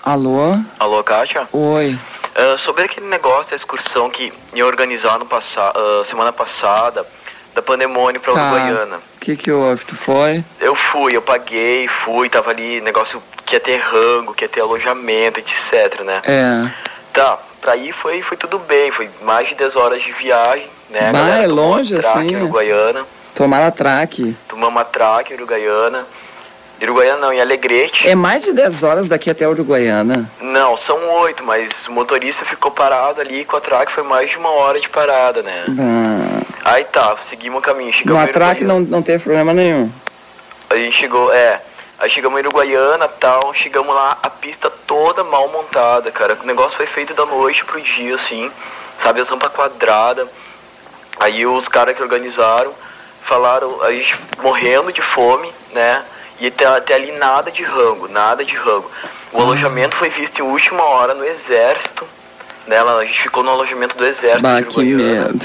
Alô? Alô, Kátia? Oi. Sobre aquele negócio da excursão que ia organizar semana passada, da Pandemônio pra Uruguaiana. O que houve? Tu foi? Eu fui, eu paguei, tava ali, negócio que ia ter rango, que ia ter alojamento, etc, né? Tá, pra ir foi tudo bem, foi mais de 10 horas de viagem, né? É longe assim? Uruguaiana. Tomaram a traque. Tomamos a traque, Uruguaiana. Uruguaiana não, em Alegrete. É mais de 10 horas daqui até Uruguaiana? Não, são 8, mas o motorista ficou parado ali com a traque, foi mais de 1 hora de parada, né? Aí tá, seguimos o caminho, chegamos em Uruguaiana. No atraque não teve problema nenhum? A gente chegou, aí chegamos em Uruguaiana e tal, chegamos lá, a pista toda mal montada, cara. O negócio foi feito da noite pro dia, assim, sabe, a rampa quadrada. Aí os caras que organizaram falaram, a gente morrendo de fome, né? E até ali nada de rango. O alojamento foi visto em última hora no Exército, né? A gente ficou no alojamento do Exército de que medo.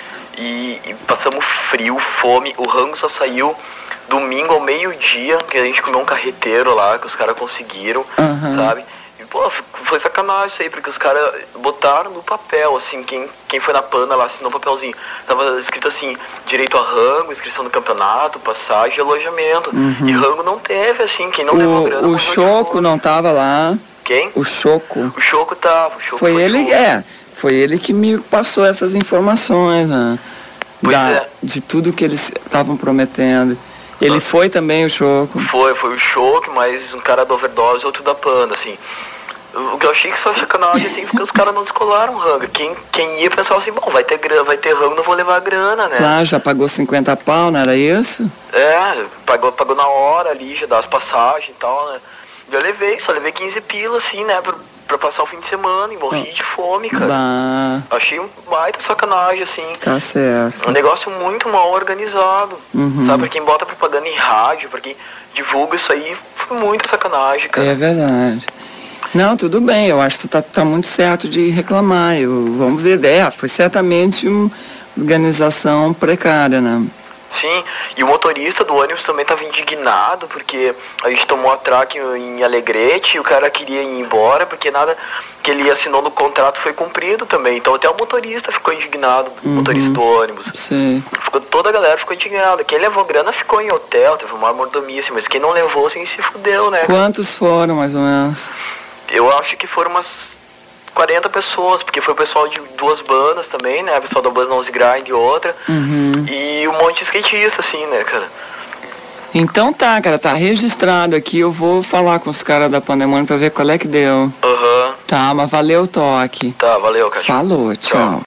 E passamos frio, fome. O rango só saiu domingo ao meio-dia, que a gente comeu um carreteiro lá, que os caras conseguiram, sabe? E, pô, foi sacanagem isso aí, porque os caras botaram no papel, assim, quem foi na Panda lá assinou um papelzinho. Tava escrito assim, direito a rango, inscrição no campeonato, passagem e alojamento. E rango não teve, assim, quem não levou grana... O Choco não tava lá. Quem? O Choco. O Choco tava. Foi ele que me passou essas informações, né? De tudo que eles estavam prometendo. Ele foi também, o Choco? Foi o Choco, mas um cara da Overdose e outro da Panda, assim. O que eu achei que foi sacanagem, assim, porque os caras não descolaram o rango. Quem ia pensava assim, bom, vai ter rango, não vou levar a grana, né? Claro, já pagou 50 pau, não era isso? Pagou na hora ali, já dá as passagens e tal, né? Eu só levei 15 pila, assim, né, pra passar o fim de semana e morri de fome, cara. Achei um baita sacanagem, assim. Tá certo. Um negócio muito mal organizado, sabe? Pra quem bota propaganda em rádio, pra quem divulga isso aí, foi muito sacanagem, cara. É verdade. Não, tudo bem, eu acho que tu tá muito certo de reclamar. Vamos ver, foi certamente uma organização precária, né? Sim, e o motorista do ônibus também estava indignado, porque a gente tomou a traque em Alegrete e o cara queria ir embora, porque nada que ele assinou no contrato foi cumprido também. Então até o motorista ficou indignado, o motorista do ônibus. Sim. Toda a galera ficou indignada. Quem levou grana ficou em hotel, teve uma mordomia, assim, mas quem não levou, assim, se fudeu, né? Quantos foram, mais ou menos? Eu acho que foram umas 40 pessoas, porque foi o pessoal de 2 bandas também, né? O pessoal da banda Nose Grind e outra. E um monte de skatista, assim, né, cara? Então tá, cara, tá registrado aqui. Eu vou falar com os caras da Pandemônio pra ver qual é que deu. Tá, mas valeu o toque. Tá, valeu, cara. Falou, tchau.